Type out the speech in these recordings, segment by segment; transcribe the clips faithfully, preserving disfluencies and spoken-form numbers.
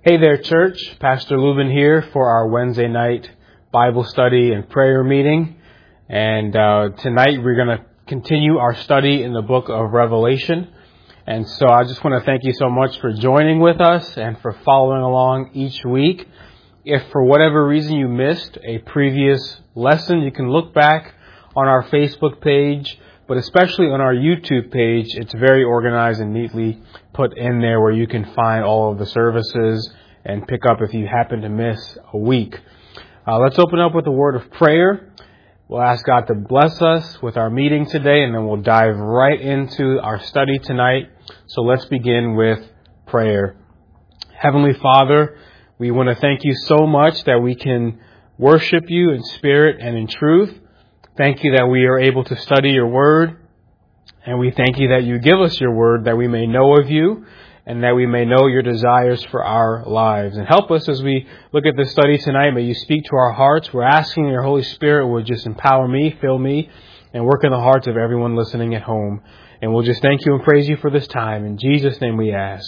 Hey there, church. Pastor Lubin here for our Wednesday night Bible study and prayer meeting. And uh, tonight we're going to continue our study in the book of Revelation. And so I just want to thank you so much for joining with us and for following along each week. If for whatever reason you missed a previous lesson, you can look back on our Facebook page, but especially on our YouTube page. It's very organized and neatly put in there where you can find all of the services and pick up if you happen to miss a week. Uh, let's open up with a word of prayer. We'll ask God to bless us with our meeting today, and then we'll dive right into our study tonight. So let's begin with prayer. Heavenly Father, we want to thank you so much that we can worship you in spirit and in truth. Thank you that we are able to study your word, and we thank you that you give us your word that we may know of you and that we may know your desires for our lives. And help us as we look at this study tonight. May you speak to our hearts. We're asking your Holy Spirit would just empower me, fill me, and work in the hearts of everyone listening at home. And we'll just thank you and praise you for this time. In Jesus' name we ask.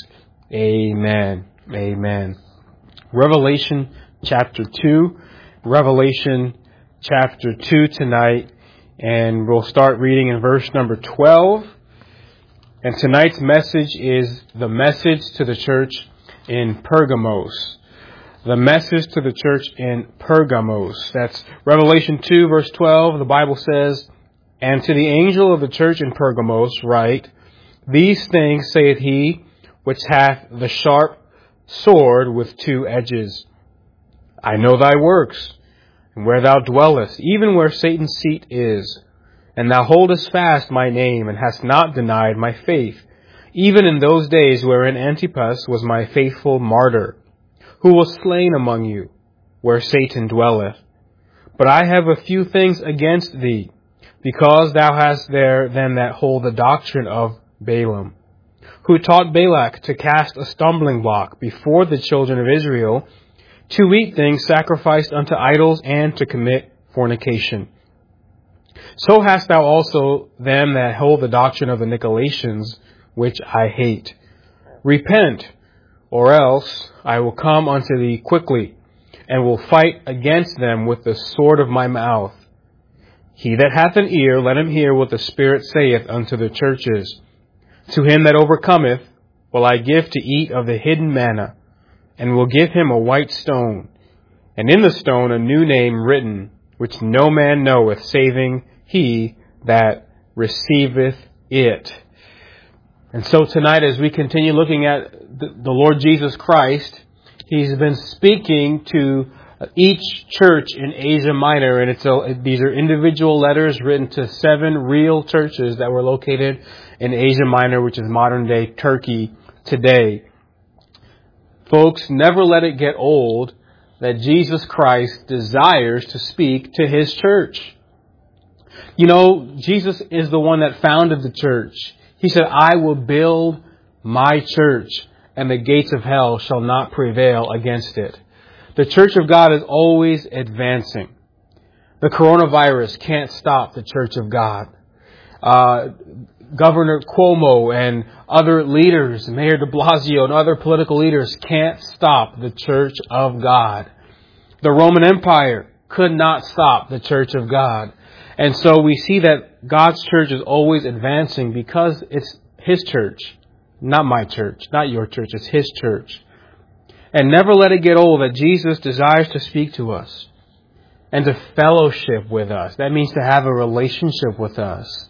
Amen. Amen. Revelation chapter two. Revelation chapter two tonight. And we'll start reading in verse number twelve. And tonight's message is the message to the church in Pergamos. The message to the church in Pergamos. That's Revelation two, verse twelve. The Bible says, "And to the angel of the church in Pergamos write, These things saith he which hath the sharp sword with two edges. I know thy works, and where thou dwellest, even where Satan's seat is. And thou holdest fast my name, and hast not denied my faith, even in those days wherein Antipas was my faithful martyr, who was slain among you, where Satan dwelleth. But I have a few things against thee, because thou hast there them that hold the doctrine of Balaam, who taught Balak to cast a stumbling block before the children of Israel, to eat things sacrificed unto idols, and to commit fornication. So hast thou also them that hold the doctrine of the Nicolaitans, which I hate. Repent, or else I will come unto thee quickly, and will fight against them with the sword of my mouth. He that hath an ear, let him hear what the Spirit saith unto the churches. To him that overcometh will I give to eat of the hidden manna, and will give him a white stone, and in the stone a new name written, which no man knoweth, saving he that receiveth it." And so tonight, as we continue looking at the Lord Jesus Christ, he's been speaking to each church in Asia Minor, and it's a, these are individual letters written to seven real churches that were located in Asia Minor, which is modern-day Turkey today. Folks, never let it get old that Jesus Christ desires to speak to his church. You know, Jesus is the one that founded the church. He said, "I will build my church, and the gates of hell shall not prevail against it." The church of God is always advancing. The coronavirus can't stop the church of God. Uh, Governor Cuomo and other leaders, Mayor de Blasio and other political leaders can't stop the church of God. The Roman Empire could not stop the church of God. And so we see that God's church is always advancing because it's his church, not my church, not your church, it's his church. And never let it get old that Jesus desires to speak to us and to fellowship with us. That means to have a relationship with us.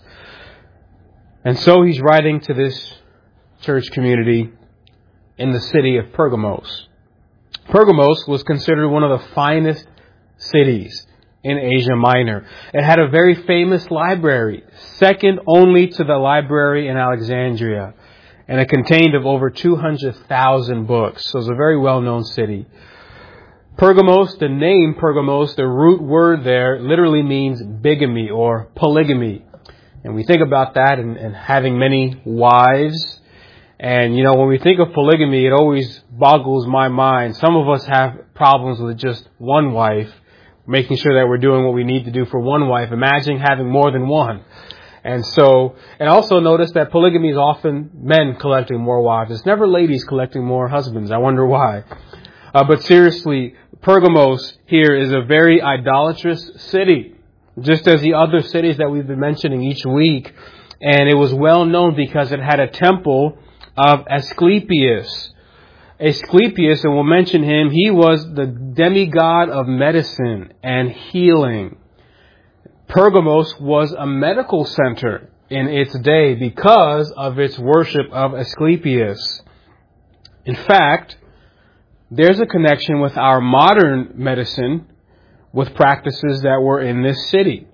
And so he's writing to this church community in the city of Pergamos. Pergamos was considered one of the finest cities in Asia Minor. It had a very famous library, second only to the library in Alexandria. And it contained of over two hundred thousand books. So it's a very well-known city. Pergamos, the name Pergamos, the root word there literally means bigamy or polygamy. And we think about that and, and having many wives. And, you know, when we think of polygamy, it always boggles my mind. Some of us have problems with just one wife, making sure that we're doing what we need to do for one wife. Imagine having more than one. And so, and also notice that polygamy is often men collecting more wives. It's never ladies collecting more husbands. I wonder why. Uh, but seriously, Pergamos here is a very idolatrous city, just as the other cities that we've been mentioning each week. And it was well known because it had a temple of Asclepius. Asclepius, and we'll mention him, he was the demigod of medicine and healing. Pergamos was a medical center in its day because of its worship of Asclepius. In fact, there's a connection with our modern medicine with practices that were in this city.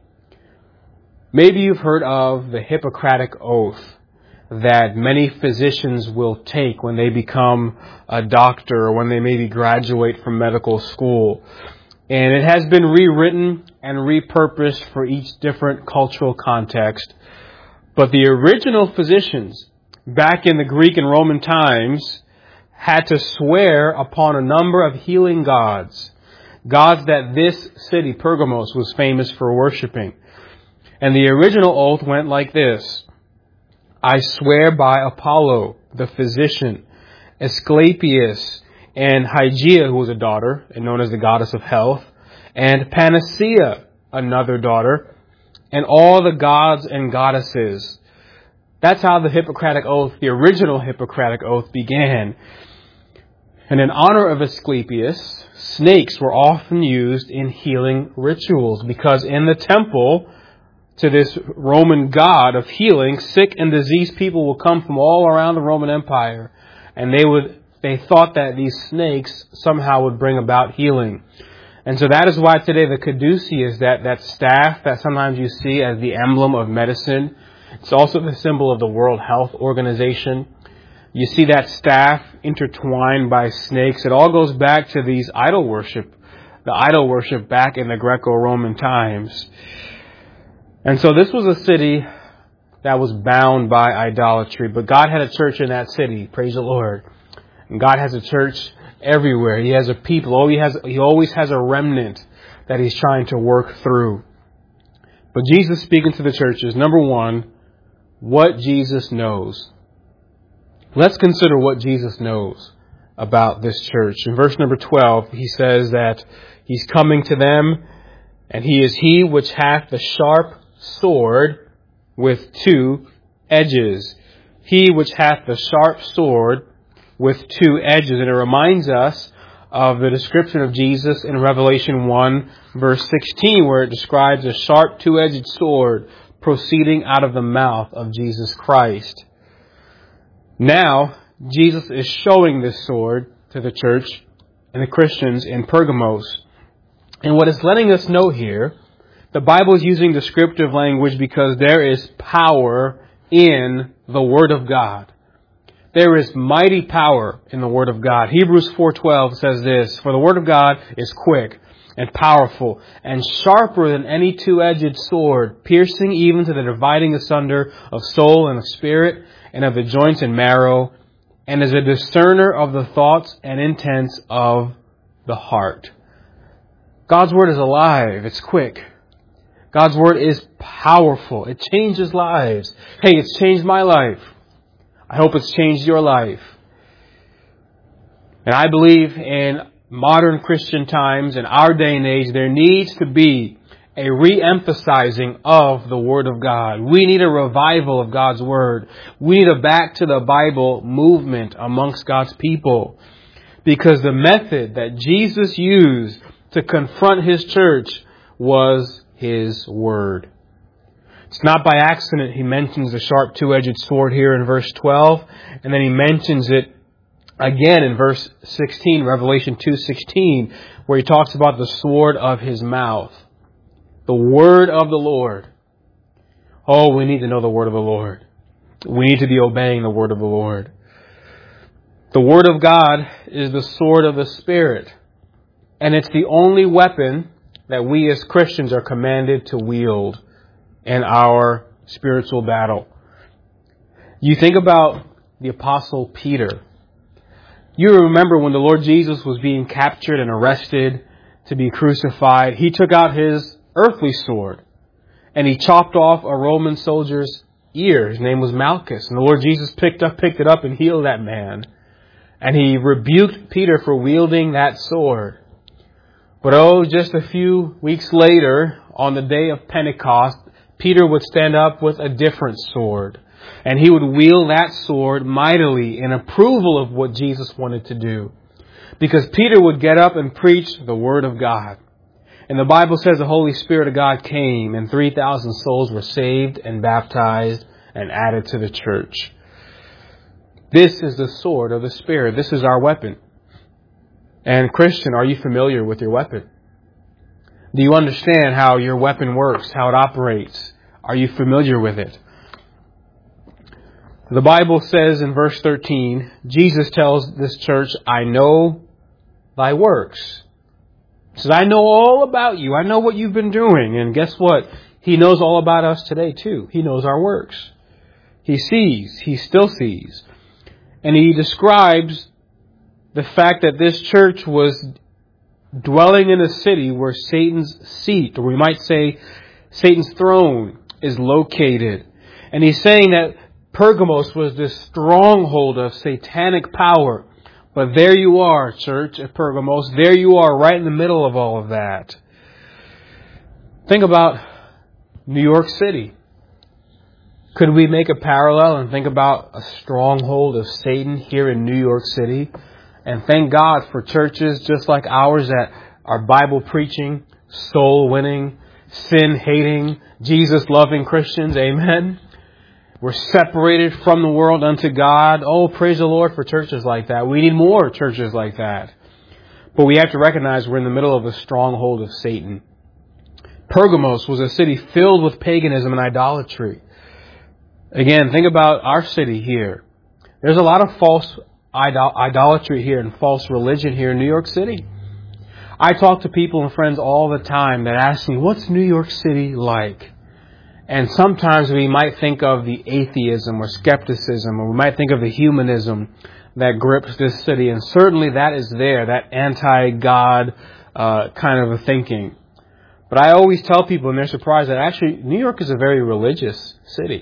Maybe you've heard of the Hippocratic Oath that many physicians will take when they become a doctor or when they maybe graduate from medical school. And it has been rewritten and repurposed for each different cultural context. But the original physicians back in the Greek and Roman times had to swear upon a number of healing gods, gods that this city, Pergamos, was famous for worshiping. And the original oath went like this: I swear by Apollo, the physician, Asclepius, and Hygeia, who was a daughter and known as the goddess of health, and Panacea, another daughter, and all the gods and goddesses. That's how the Hippocratic Oath, the original Hippocratic Oath, began. And in honor of Asclepius, snakes were often used in healing rituals because in the temple to this Roman god of healing, sick and diseased people will come from all around the Roman Empire, and they would they thought that these snakes somehow would bring about healing. And so that is why today the caduceus, that, that staff that sometimes you see as the emblem of medicine, it's also the symbol of the World Health Organization. You see that staff intertwined by snakes. It all goes back to these idol worship, the idol worship back in the Greco-Roman times. And so this was a city that was bound by idolatry, but God had a church in that city. Praise the Lord. And God has a church everywhere. He has a people. Oh, he has, he always has a remnant that he's trying to work through. But Jesus speaking to the churches, number one, what Jesus knows. Let's consider what Jesus knows about this church. In verse number twelve, he says that he's coming to them, and he is he which hath the sharp sword with two edges. He which hath the sharp sword with two edges. And it reminds us of the description of Jesus in Revelation one, verse sixteen, where it describes a sharp two-edged sword proceeding out of the mouth of Jesus Christ. Now, Jesus is showing this sword to the church and the Christians in Pergamos. And what it's letting us know here, the Bible is using descriptive language because there is power in the Word of God. There is mighty power in the Word of God. Hebrews four twelve says this, for the Word of God is quick and powerful and sharper than any two-edged sword, piercing even to the dividing asunder of soul and of spirit and of the joints and marrow, and is a discerner of the thoughts and intents of the heart. God's Word is alive. It's quick. God's Word is powerful. It changes lives. Hey, it's changed my life. I hope it's changed your life. And I believe in modern Christian times, in our day and age, there needs to be a re-emphasizing of the Word of God. We need a revival of God's Word. We need a back to the Bible movement amongst God's people. Because the method that Jesus used to confront His church was His Word. It's not by accident He mentions the sharp two-edged sword here in verse twelve, and then He mentions it again in verse sixteen, Revelation two sixteen, where He talks about the sword of His mouth. The Word of the Lord. Oh, we need to know the Word of the Lord. We need to be obeying the Word of the Lord. The Word of God is the sword of the Spirit, and it's the only weapon that we as Christians are commanded to wield in our spiritual battle. You think about the Apostle Peter. You remember when the Lord Jesus was being captured and arrested to be crucified, He took out His earthly sword and He chopped off a Roman soldier's ear. His name was Malchus. And the Lord Jesus picked up, picked it up and healed that man. And he rebuked Peter for wielding that sword. But oh, just a few weeks later, on the day of Pentecost, Peter would stand up with a different sword. And he would wield that sword mightily in approval of what Jesus wanted to do. Because Peter would get up and preach the Word of God. And the Bible says the Holy Spirit of God came and three thousand souls were saved and baptized and added to the church. This is the sword of the Spirit. This is our weapon. And Christian, are you familiar with your weapon? Do you understand how your weapon works, how it operates? Are you familiar with it? The Bible says in verse thirteen, Jesus tells this church, I know thy works. He says, I know all about you. I know what you've been doing. And guess what? He knows all about us today too. He knows our works. He sees. He still sees. And he describes the fact that this church was dwelling in a city where Satan's seat, or we might say Satan's throne, is located. And he's saying that Pergamos was this stronghold of satanic power. But there you are, church at Pergamos. There you are, right in the middle of all of that. Think about New York City. Could we make a parallel and think about a stronghold of Satan here in New York City? And thank God for churches just like ours that are Bible preaching, soul winning, sin hating, Jesus loving Christians. Amen. We're separated from the world unto God. Oh, praise the Lord for churches like that. We need more churches like that. But we have to recognize we're in the middle of a stronghold of Satan. Pergamos was a city filled with paganism and idolatry. Again, think about our city here. There's a lot of false idol- idolatry here and false religion here in New York City. I talk to people and friends all the time that ask me, what's New York City like? And sometimes we might think of the atheism or skepticism, or we might think of the humanism that grips this city. And certainly that is there, that anti-God uh, kind of a thinking. But I always tell people, and they're surprised, that actually New York is a very religious city.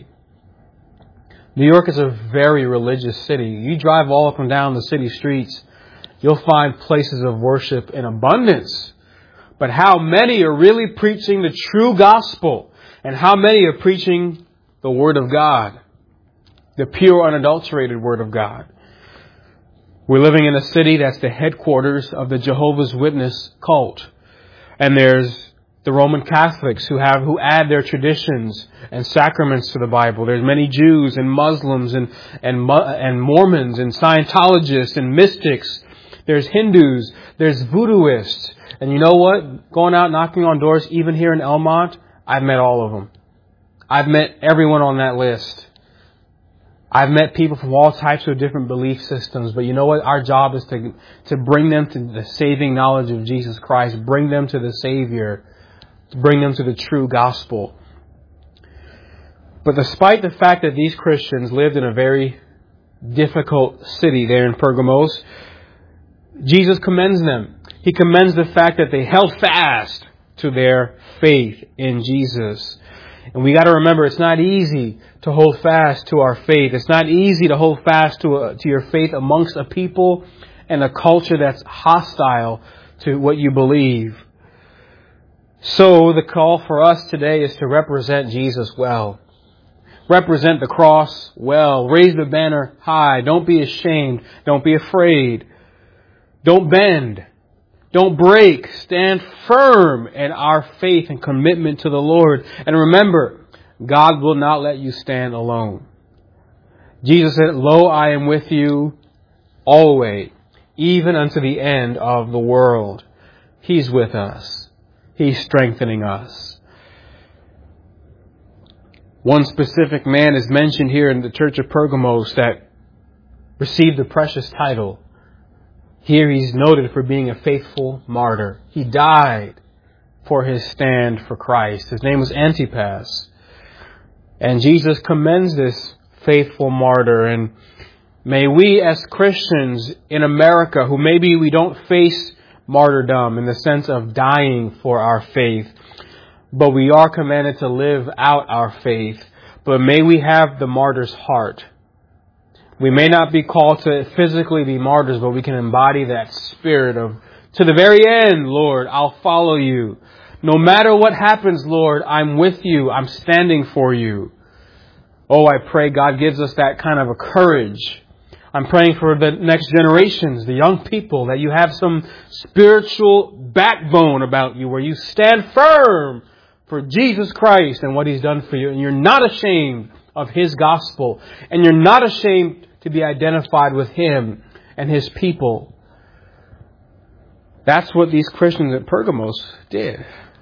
New York is a very religious city. You drive all up and down the city streets, you'll find places of worship in abundance. But how many are really preaching the true gospel? And how many are preaching the Word of God? The pure, unadulterated Word of God. We're living in a city that's the headquarters of the Jehovah's Witness cult. And there's the Roman Catholics who have who add their traditions and sacraments to the Bible. There's many Jews and Muslims and and and Mormons and Scientologists and mystics. There's Hindus. There's Voodooists. And you know what? Going out knocking on doors, even here in Elmont, I've met all of them. I've met everyone on that list. I've met people from all types of different belief systems. But you know what? Our job is to to bring them to the saving knowledge of Jesus Christ. Bring them to the Savior. Bring them to the true gospel. But despite the fact that these Christians lived in a very difficult city there in Pergamos, Jesus commends them. He commends the fact that they held fast to their faith in Jesus. And we got to remember, it's not easy to hold fast to our faith. It's not easy to hold fast to a, to your faith amongst a people and a culture that's hostile to what you believe. So the call for us today is to represent Jesus well. Represent the cross well. Raise the banner high. Don't be ashamed. Don't be afraid. Don't bend. Don't break. Stand firm in our faith and commitment to the Lord. And remember, God will not let you stand alone. Jesus said, "Lo, I am with you always, even unto the end of the world." He's with us. He's strengthening us. One specific man is mentioned here in the church of Pergamos that received the precious title. Here he's noted for being a faithful martyr. He died for his stand for Christ. His name was Antipas. And Jesus commends this faithful martyr. And may we as Christians in America, who maybe we don't face martyrdom in the sense of dying for our faith, but we are commanded to live out our faith. But may we have the martyr's heart. We may not be called to physically be martyrs, but we can embody that spirit of, to the very end, Lord, I'll follow you. No matter what happens, Lord, I'm with you. I'm standing for you. Oh, I pray God gives us that kind of a courage. I'm praying for the next generations, the young people, that you have some spiritual backbone about you where you stand firm for Jesus Christ and what He's done for you. And you're not ashamed of His gospel. And you're not ashamed to be identified with Him and His people. That's what these Christians at Pergamos did.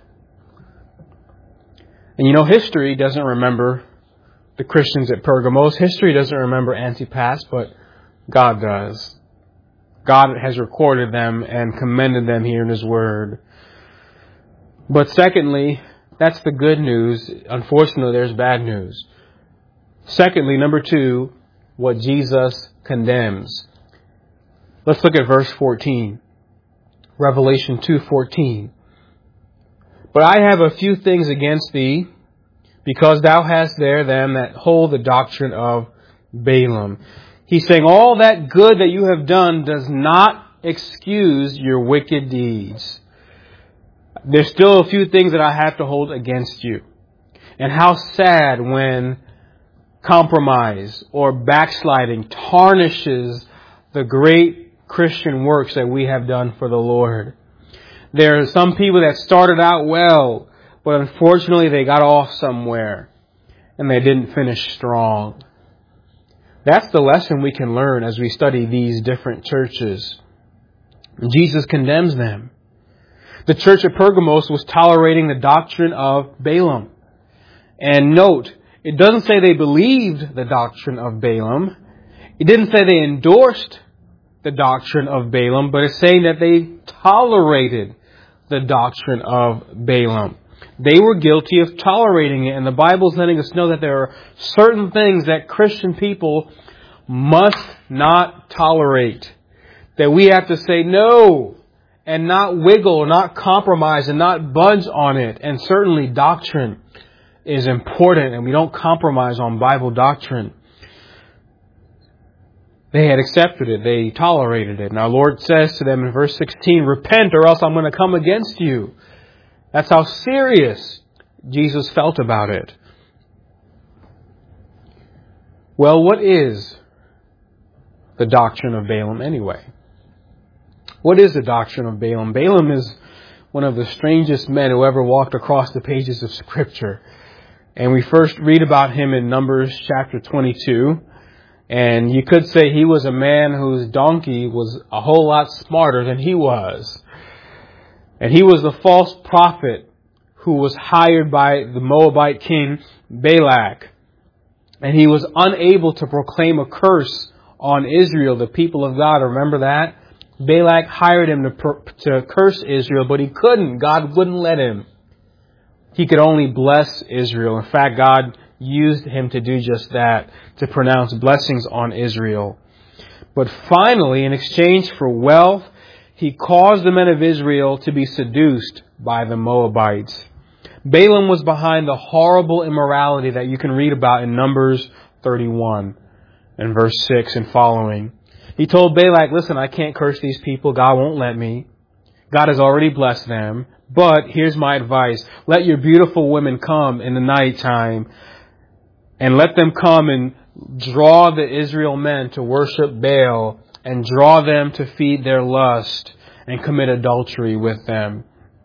And you know, history doesn't remember the Christians at Pergamos. History doesn't remember Antipas, but God does. God has recorded them and commended them here in His Word. But secondly, that's the good news. Unfortunately, there's bad news. Secondly, number two, what Jesus condemns. Let's look at verse fourteen. Revelation two fourteen. But I have a few things against thee, because thou hast there them that hold the doctrine of Balaam. He's saying all that good that you have done does not excuse your wicked deeds. There's still a few things that I have to hold against you. And how sad when compromise or backsliding tarnishes the great Christian works that we have done for the Lord. There are some people that started out well, but unfortunately they got off somewhere and they didn't finish strong. That's the lesson we can learn as we study these different churches. Jesus condemns them. The church at Pergamos was tolerating the doctrine of Balaam. And note, it doesn't say they believed the doctrine of Balaam. It didn't say they endorsed the doctrine of Balaam, but it's saying that they tolerated the doctrine of Balaam. They were guilty of tolerating it. And the Bible's letting us know that there are certain things that Christian people must not tolerate. That we have to say no and not wiggle, not compromise and not budge on it. And certainly doctrine is important and we don't compromise on Bible doctrine. They had accepted it. They tolerated it. And our Lord says to them in verse sixteen, repent or else I'm going to come against you. That's how serious Jesus felt about it. Well, what is the doctrine of Balaam anyway? What is the doctrine of Balaam? Balaam is one of the strangest men who ever walked across the pages of Scripture. And we first read about him in Numbers chapter twenty-two. And you could say he was a man whose donkey was a whole lot smarter than he was. And he was the false prophet who was hired by the Moabite king Balak. And he was unable to proclaim a curse on Israel, the people of God. Remember that? Balak hired him to, per- to curse Israel, but he couldn't. God wouldn't let him. He could only bless Israel. In fact, God used him to do just that, to pronounce blessings on Israel. But finally, in exchange for wealth, he caused the men of Israel to be seduced by the Moabites. Balaam was behind the horrible immorality that you can read about in Numbers thirty-one and verse six and following. He told Balak, listen, I can't curse these people. God won't let me. God has already blessed them. But here's my advice. Let your beautiful women come in the nighttime and let them come and draw the Israel men to worship Baal and draw them to feed their lust and commit adultery with them.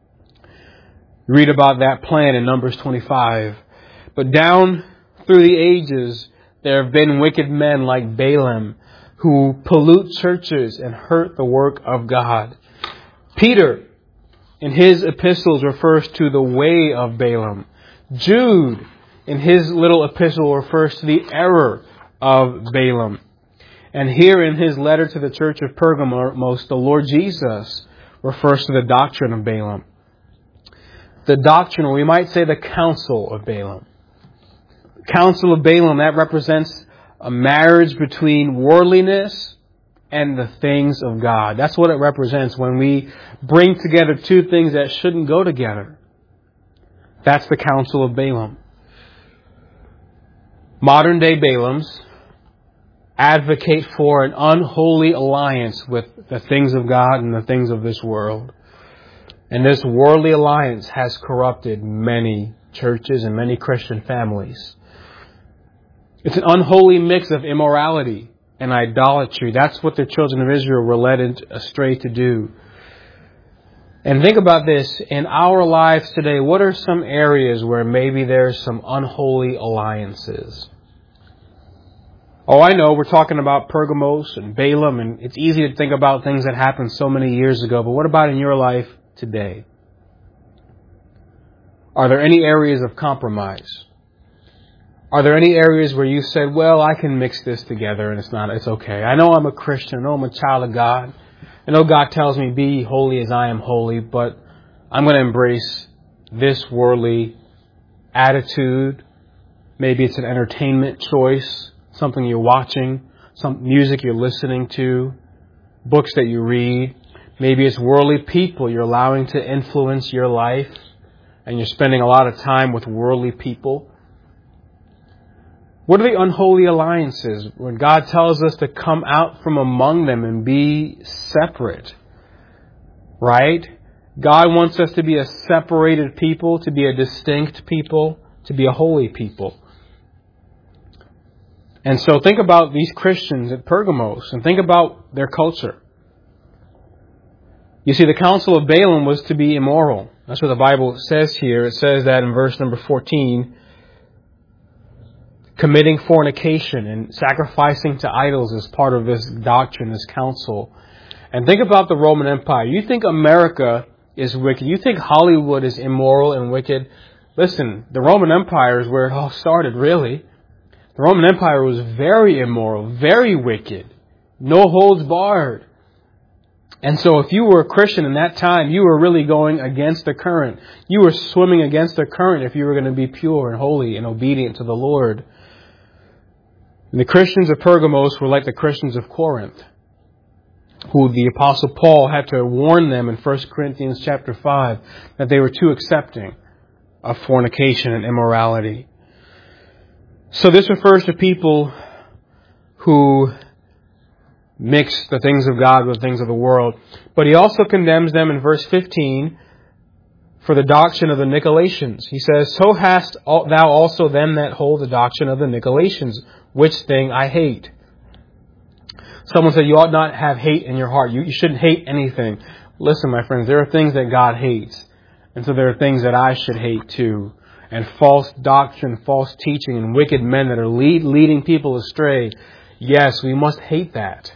Read about that plan in Numbers twenty-five. But down through the ages, there have been wicked men like Balaam who pollute churches and hurt the work of God. Peter, in his epistles, refers to the way of Balaam. Jude, in his little epistle, refers to the error of Balaam. And here in his letter to the church of Pergamos, the Lord Jesus refers to the doctrine of Balaam. The doctrine, or we might say the counsel of Balaam. The counsel of Balaam, that represents a marriage between worldliness and the things of God. That's what it represents when we bring together two things that shouldn't go together. That's the counsel of Balaam. Modern day Balaams advocate for an unholy alliance with the things of God and the things of this world. And this worldly alliance has corrupted many churches and many Christian families. It's an unholy mix of immorality and idolatry. That's what the children of Israel were led astray to do. And think about this. In our lives today, what are some areas where maybe there's some unholy alliances? Oh, I know we're talking about Pergamos and Balaam, and it's easy to think about things that happened so many years ago. But what about in your life today? Are there any areas of compromise? Are there any areas where you said, well, I can mix this together and it's not, it's okay. I know I'm a Christian. I know I'm a child of God. I know God tells me, be holy as I am holy, but I'm going to embrace this worldly attitude. Maybe it's an entertainment choice, something you're watching, some music you're listening to, books that you read. Maybe it's worldly people you're allowing to influence your life, and you're spending a lot of time with worldly people. What are the unholy alliances when God tells us to come out from among them and be separate? Right? God wants us to be a separated people, to be a distinct people, to be a holy people. And so think about these Christians at Pergamos and think about their culture. You see, the counsel of Balaam was to be immoral. That's what the Bible says here. It says that in verse number fourteen. Committing fornication and sacrificing to idols is part of this doctrine, this counsel. And think about the Roman Empire. You think America is wicked. You think Hollywood is immoral and wicked. Listen, the Roman Empire is where it all started, really. The Roman Empire was very immoral, very wicked. No holds barred. And so if you were a Christian in that time, you were really going against the current. You were swimming against the current if you were going to be pure and holy and obedient to the Lord. And the Christians of Pergamos were like the Christians of Corinth, who the Apostle Paul had to warn them in First Corinthians chapter five that they were too accepting of fornication and immorality. So this refers to people who mix the things of God with the things of the world. But he also condemns them in verse fifteen for the doctrine of the Nicolaitans. He says, so hast thou also them that hold the doctrine of the Nicolaitans, which thing I hate. Someone said you ought not have hate in your heart. You, you shouldn't hate anything. Listen, my friends, there are things that God hates. And so there are things that I should hate too. And false doctrine, false teaching, and wicked men that are lead, leading people astray. Yes, we must hate that.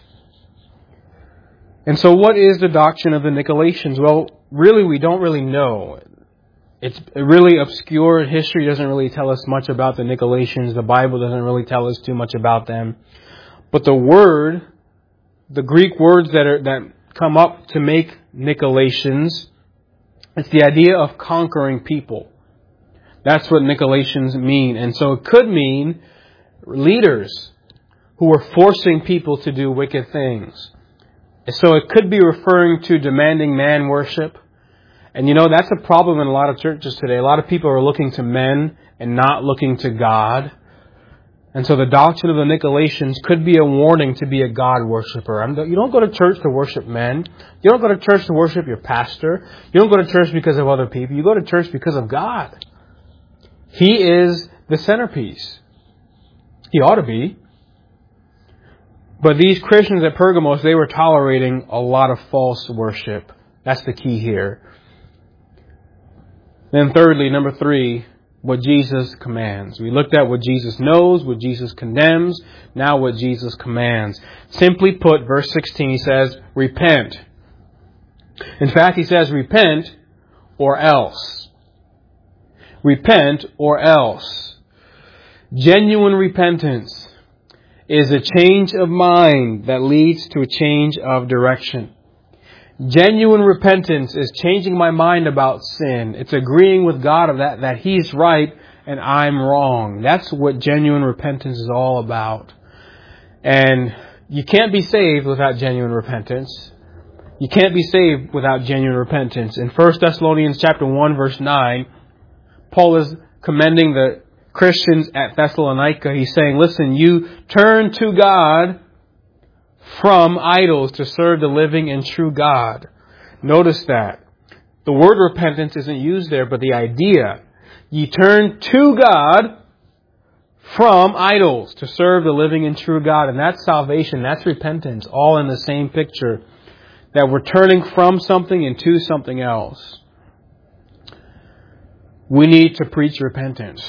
And so what is the doctrine of the Nicolaitans? Well, really, we don't really know. It's really obscure. History doesn't really tell us much about the Nicolaitans. The Bible doesn't really tell us too much about them. But the word, the Greek words that are that come up to make Nicolaitans, it's the idea of conquering people. That's what Nicolaitans mean. And so it could mean leaders who were forcing people to do wicked things. So it could be referring to demanding man worship. And you know, that's a problem in a lot of churches today. A lot of people are looking to men and not looking to God. And so the doctrine of the Nicolaitans could be a warning to be a God worshiper. You don't go to church to worship men. You don't go to church to worship your pastor. You don't go to church because of other people. You go to church because of God. He is the centerpiece. He ought to be. But these Christians at Pergamos, they were tolerating a lot of false worship. That's the key here. Then thirdly, number three, what Jesus commands. We looked at what Jesus knows, what Jesus condemns, now what Jesus commands. Simply put, verse sixteen, he says, repent. In fact, he says, repent or else. Repent or else. Genuine repentance is a change of mind that leads to a change of direction. Genuine repentance is changing my mind about sin. It's agreeing with God of that, that He's right and I'm wrong. That's what genuine repentance is all about. And you can't be saved without genuine repentance. You can't be saved without genuine repentance. In First Thessalonians chapter one, verse nine, Paul is commending the Christians at Thessalonica. He's saying, listen, you turn to God from idols to serve the living and true God. Notice that. The word repentance isn't used there, but the idea. You turn to God from idols to serve the living and true God. And that's salvation. That's repentance. All in the same picture. That we're turning from something and to something else. We need to preach repentance.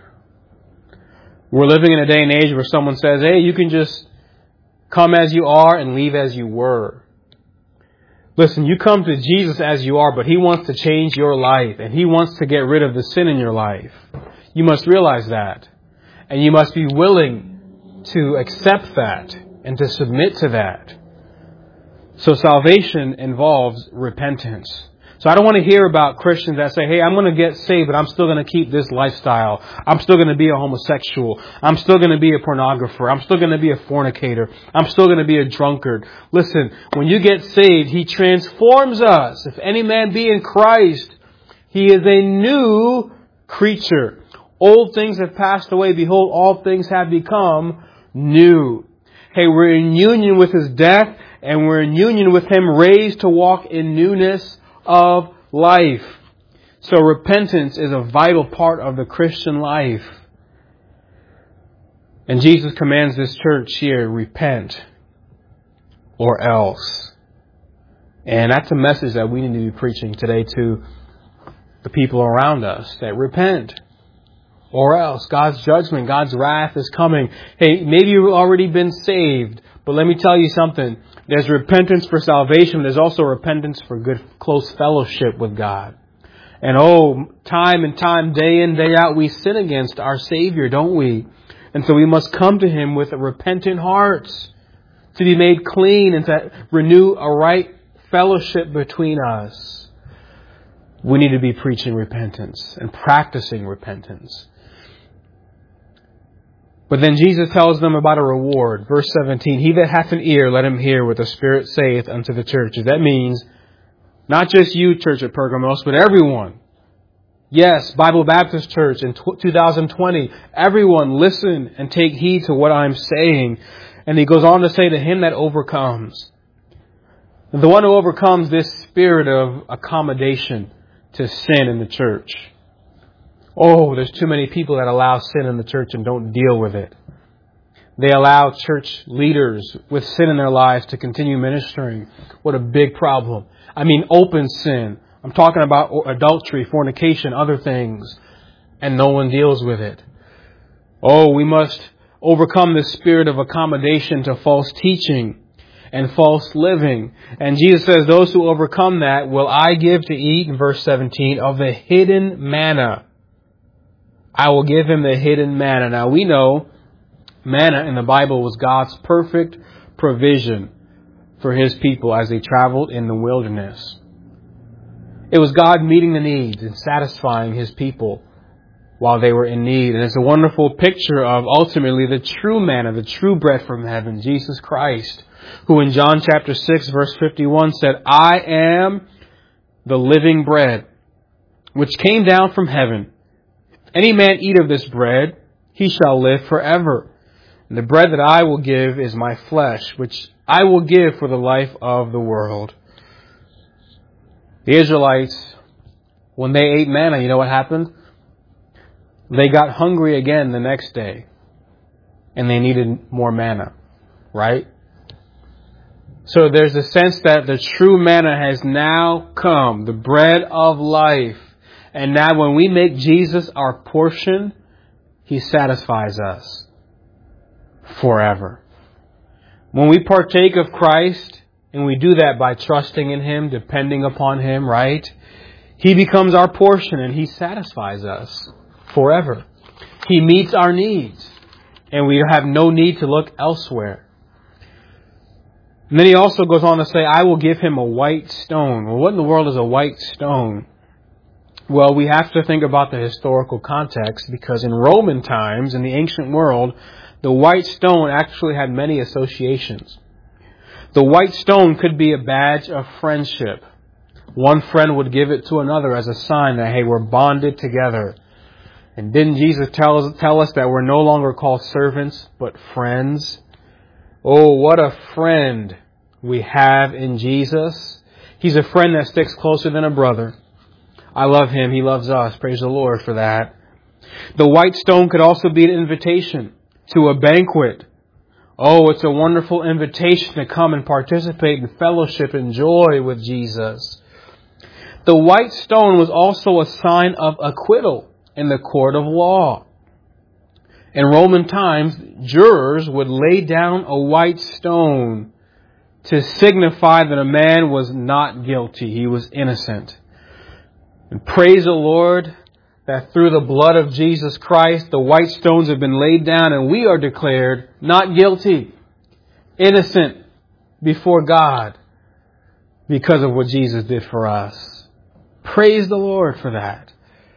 We're living in a day and age where someone says, hey, you can just come as you are and leave as you were. Listen, you come to Jesus as you are, but He wants to change your life. And He wants to get rid of the sin in your life. You must realize that. And you must be willing to accept that and to submit to that. So salvation involves repentance. So I don't want to hear about Christians that say, hey, I'm going to get saved, but I'm still going to keep this lifestyle. I'm still going to be a homosexual. I'm still going to be a pornographer. I'm still going to be a fornicator. I'm still going to be a drunkard. Listen, when you get saved, He transforms us. If any man be in Christ, he is a new creature. Old things have passed away. Behold, all things have become new. Hey, we're in union with His death, and we're in union with Him raised to walk in newness of life. So repentance is a vital part of the Christian life. And Jesus commands this church here, repent or else. And that's a message that we need to be preaching today to the people around us, that repent or else. God's judgment, God's wrath is coming. Hey, maybe you've already been saved, but let me tell you something. There's repentance for salvation. There's also repentance for good, close fellowship with God. And oh, time and time, day in, day out, we sin against our Savior, don't we? And so we must come to Him with a repentant hearts to be made clean and to renew a right fellowship between us. We need to be preaching repentance and practicing repentance. But then Jesus tells them about a reward. Verse seventeen, he that hath an ear, let him hear what the Spirit saith unto the churches. That means not just you, church at Pergamos, but everyone. Yes, Bible Baptist Church in two thousand twenty. Everyone listen and take heed to what I'm saying. And he goes on to say, to him that overcomes. The one who overcomes this spirit of accommodation to sin in the church. Oh, there's too many people that allow sin in the church and don't deal with it. They allow church leaders with sin in their lives to continue ministering. What a big problem. I mean, open sin. I'm talking about adultery, fornication, other things. And no one deals with it. Oh, we must overcome the spirit of accommodation to false teaching and false living. And Jesus says, those who overcome that will I give to eat, in verse seventeen, of the hidden manna. I will give him the hidden manna. Now we know manna in the Bible was God's perfect provision for His people as they traveled in the wilderness. It was God meeting the needs and satisfying His people while they were in need. And it's a wonderful picture of ultimately the true manna, the true bread from heaven, Jesus Christ, who in John chapter six verse fifty-one said, I am the living bread which came down from heaven. Any man eat of this bread, he shall live forever. And the bread that I will give is my flesh, which I will give for the life of the world. The Israelites, when they ate manna, you know what happened? They got hungry again the next day. And they needed more manna, right? So there's a sense that the true manna has now come, the bread of life. And now when we make Jesus our portion, He satisfies us forever. When we partake of Christ, and we do that by trusting in Him, depending upon Him, right? He becomes our portion and He satisfies us forever. He meets our needs and we have no need to look elsewhere. And then He also goes on to say, I will give him a white stone. Well, what in the world is a white stone? Well, we have to think about the historical context, because in Roman times, in the ancient world, the white stone actually had many associations. The white stone could be a badge of friendship. One friend would give it to another as a sign that, hey, we're bonded together. And didn't Jesus tell us, tell us that we're no longer called servants, but friends? Oh, what a friend we have in Jesus. He's a friend that sticks closer than a brother. I love Him. He loves us. Praise the Lord for that. The white stone could also be an invitation to a banquet. Oh, it's a wonderful invitation to come and participate in fellowship and joy with Jesus. The white stone was also a sign of acquittal in the court of law. In Roman times, jurors would lay down a white stone to signify that a man was not guilty. He was innocent. And praise the Lord that through the blood of Jesus Christ, the white stones have been laid down and we are declared not guilty, innocent before God because of what Jesus did for us. Praise the Lord for that.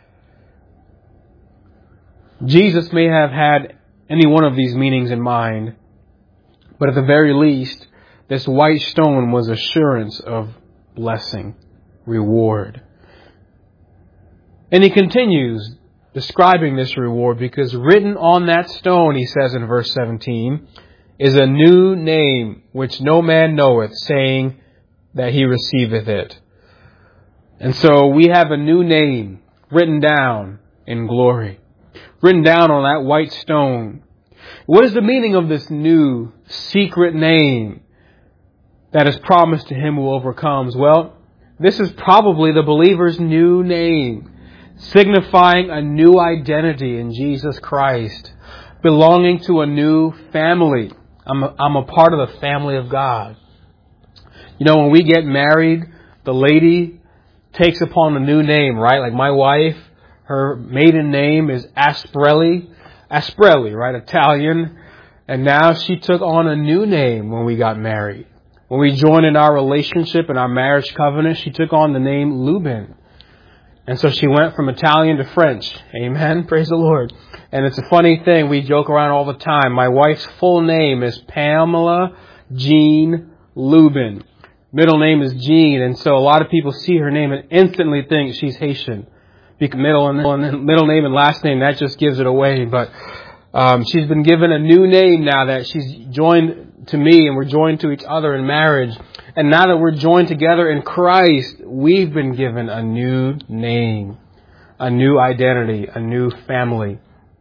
Jesus may have had any one of these meanings in mind, but at the very least, this white stone was assurance of blessing, reward. And he continues describing this reward because written on that stone, he says in verse seventeen, is a new name which no man knoweth, saying that he receiveth it. And so we have a new name written down in glory, written down on that white stone. What is the meaning of this new secret name that is promised to him who overcomes? Well, this is probably the believer's new name, signifying a new identity in Jesus Christ, belonging to a new family. I'm a, I'm a part of the family of God. You know, when we get married, the lady takes upon a new name, right? Like my wife, her maiden name is Asprelli. Asprelli, right? Italian. And now she took on a new name when we got married. When we joined in our relationship and our marriage covenant, she took on the name Lubin. And so she went from Italian to French. Amen. Praise the Lord. And it's a funny thing. We joke around all the time. My wife's full name is Pamela Jean Lubin. Middle name is Jean. And so a lot of people see her name and instantly think she's Haitian. Because middle and middle name and last name, that just gives it away. But um, she's been given a new name now that she's joined to me and we're joined to each other in marriage. And now that we're joined together in Christ, we've been given a new name, a new identity, a new family.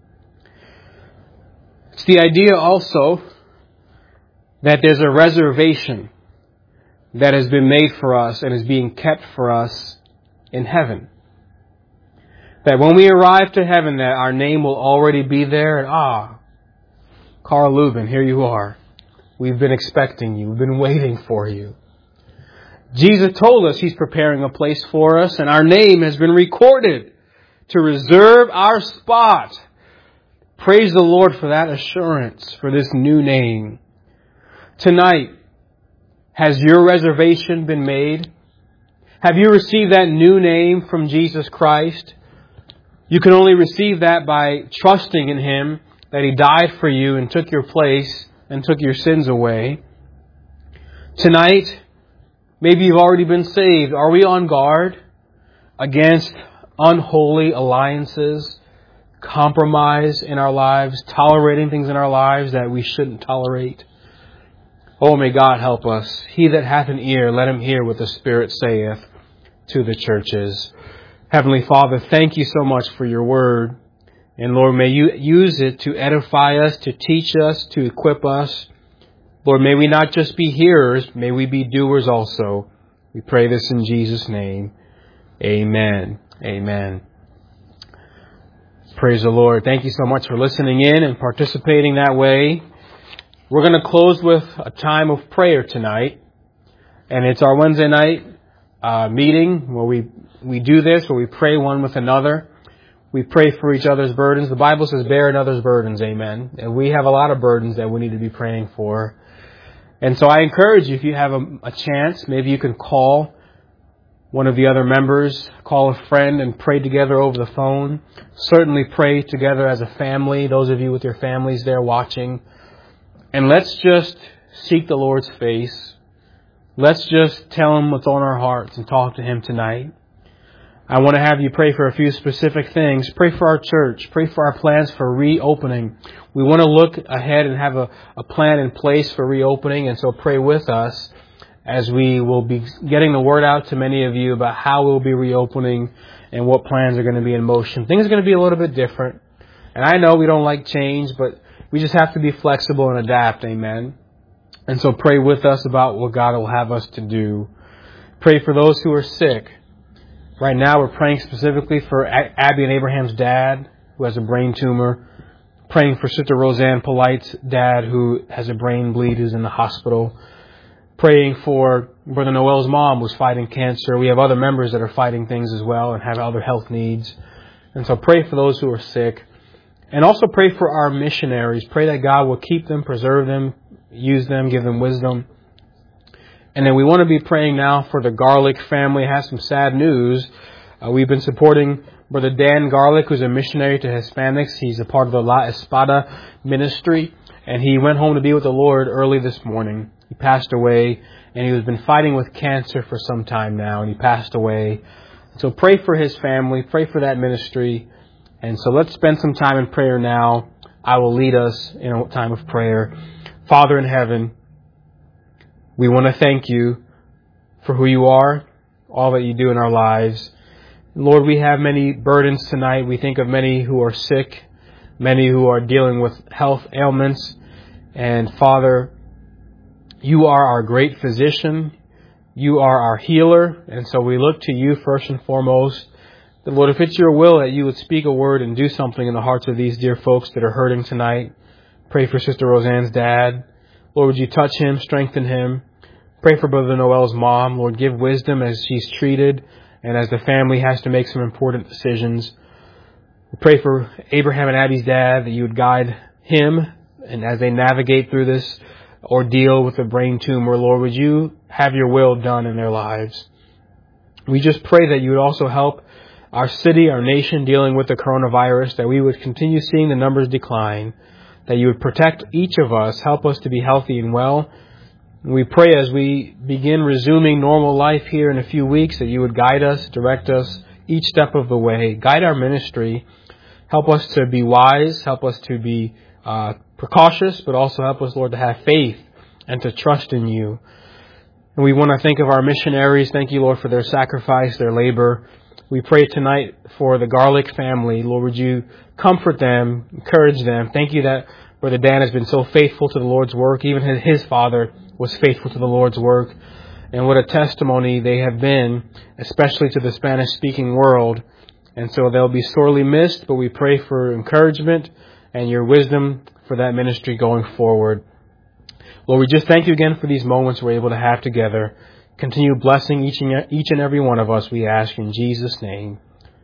It's the idea also that there's a reservation that has been made for us and is being kept for us in heaven. That when we arrive to heaven, that our name will already be there. And ah, Carl Lubin, here you are. We've been expecting you. We've been waiting for you. Jesus told us He's preparing a place for us, and our name has been recorded to reserve our spot. Praise the Lord for that assurance, for this new name. Tonight, has your reservation been made? Have you received that new name from Jesus Christ? You can only receive that by trusting in Him, that He died for you and took your place and took your sins away. Tonight, maybe you've already been saved. Are we on guard against unholy alliances, compromise in our lives, tolerating things in our lives that we shouldn't tolerate? Oh, may God help us. He that hath an ear, let him hear what the Spirit saith to the churches. Heavenly Father, thank you so much for your word. And Lord, may you use it to edify us, to teach us, to equip us. Lord, may we not just be hearers, may we be doers also. We pray this in Jesus' name. Amen. Amen. Praise the Lord. Thank you so much for listening in and participating that way. We're going to close with a time of prayer tonight. And it's our Wednesday night uh, meeting where we, we do this, where we pray one with another. We pray for each other's burdens. The Bible says bear another's burdens. Amen. And we have a lot of burdens that we need to be praying for. And so I encourage you, if you have a, a chance, maybe you can call one of the other members, call a friend and pray together over the phone. Certainly pray together as a family, those of you with your families there watching. And let's just seek the Lord's face. Let's just tell Him what's on our hearts and talk to Him tonight. I want to have you pray for a few specific things. Pray for our church. Pray for our plans for reopening. We want to look ahead and have a, a plan in place for reopening, and so pray with us as we will be getting the word out to many of you about how we'll be reopening and what plans are going to be in motion. Things are going to be a little bit different. And I know we don't like change, but we just have to be flexible and adapt. Amen. And so pray with us about what God will have us to do. Pray for those who are sick. Right now we're praying specifically for Abby and Abraham's dad, who has a brain tumor. Praying for Sister Roseanne Polite's dad, who has a brain bleed, who's in the hospital. Praying for Brother Noel's mom, who's fighting cancer. We have other members that are fighting things as well and have other health needs. And so pray for those who are sick. And also pray for our missionaries. Pray that God will keep them, preserve them, use them, give them wisdom. And then we want to be praying now for the Garlic family. It has some sad news. Uh, we've been supporting Brother Dan Garlic, who's a missionary to Hispanics. He's a part of the La Espada ministry. And he went home to be with the Lord early this morning. He passed away, and he has been fighting with cancer for some time now, and he passed away. So pray for his family. Pray for that ministry. And so let's spend some time in prayer now. I will lead us in a time of prayer. Father in heaven, we want to thank you for who you are, all that you do in our lives. Lord, we have many burdens tonight. We think of many who are sick, many who are dealing with health ailments. And Father, you are our great physician. You are our healer. And so we look to you first and foremost. That, Lord, if it's your will that you would speak a word and do something in the hearts of these dear folks that are hurting tonight. Pray for Sister Roseanne's dad. Lord, would you touch him, strengthen him. Pray for Brother Noel's mom. Lord, give wisdom as she's treated and as the family has to make some important decisions. We pray for Abraham and Abby's dad that you would guide him, and as they navigate through this ordeal with the brain tumor, Lord, would you have your will done in their lives? We just pray that you would also help our city, our nation dealing with the coronavirus, that we would continue seeing the numbers decline, that you would protect each of us, help us to be healthy and well. We pray as we begin resuming normal life here in a few weeks that you would guide us, direct us each step of the way, guide our ministry, help us to be wise, help us to be uh, precautious, but also help us, Lord, to have faith and to trust in you. And we want to think of our missionaries. Thank you, Lord, for their sacrifice, their labor. We pray tonight for the Garlic family. Lord, would you comfort them, encourage them. Thank you that Brother Dan has been so faithful to the Lord's work. Even his father was faithful to the Lord's work. And what a testimony they have been, especially to the Spanish-speaking world. And so they'll be sorely missed, but we pray for encouragement and your wisdom for that ministry going forward. Lord, we just thank you again for these moments we're able to have together. Continue blessing each and, each and every one of us, we ask in Jesus' name.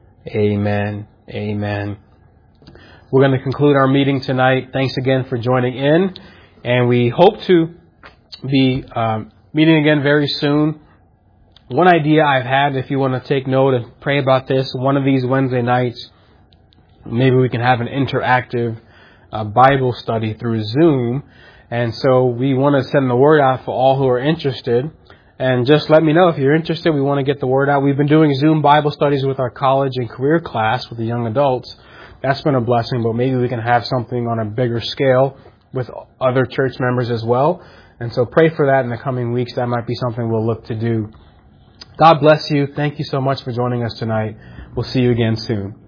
Amen. Amen. We're going to conclude our meeting tonight. Thanks again for joining in. And we hope to be um, meeting again very soon. One idea I've had, if you want to take note and pray about this, one of these Wednesday nights, maybe we can have an interactive uh, Bible study through Zoom. And so we want to send the word out for all who are interested. And just let me know if you're interested. We want to get the word out. We've been doing Zoom Bible studies with our college and career class with the young adults. That's been a blessing, but maybe we can have something on a bigger scale with other church members as well. And so pray for that in the coming weeks. That might be something we'll look to do. God bless you. Thank you so much for joining us tonight. We'll see you again soon.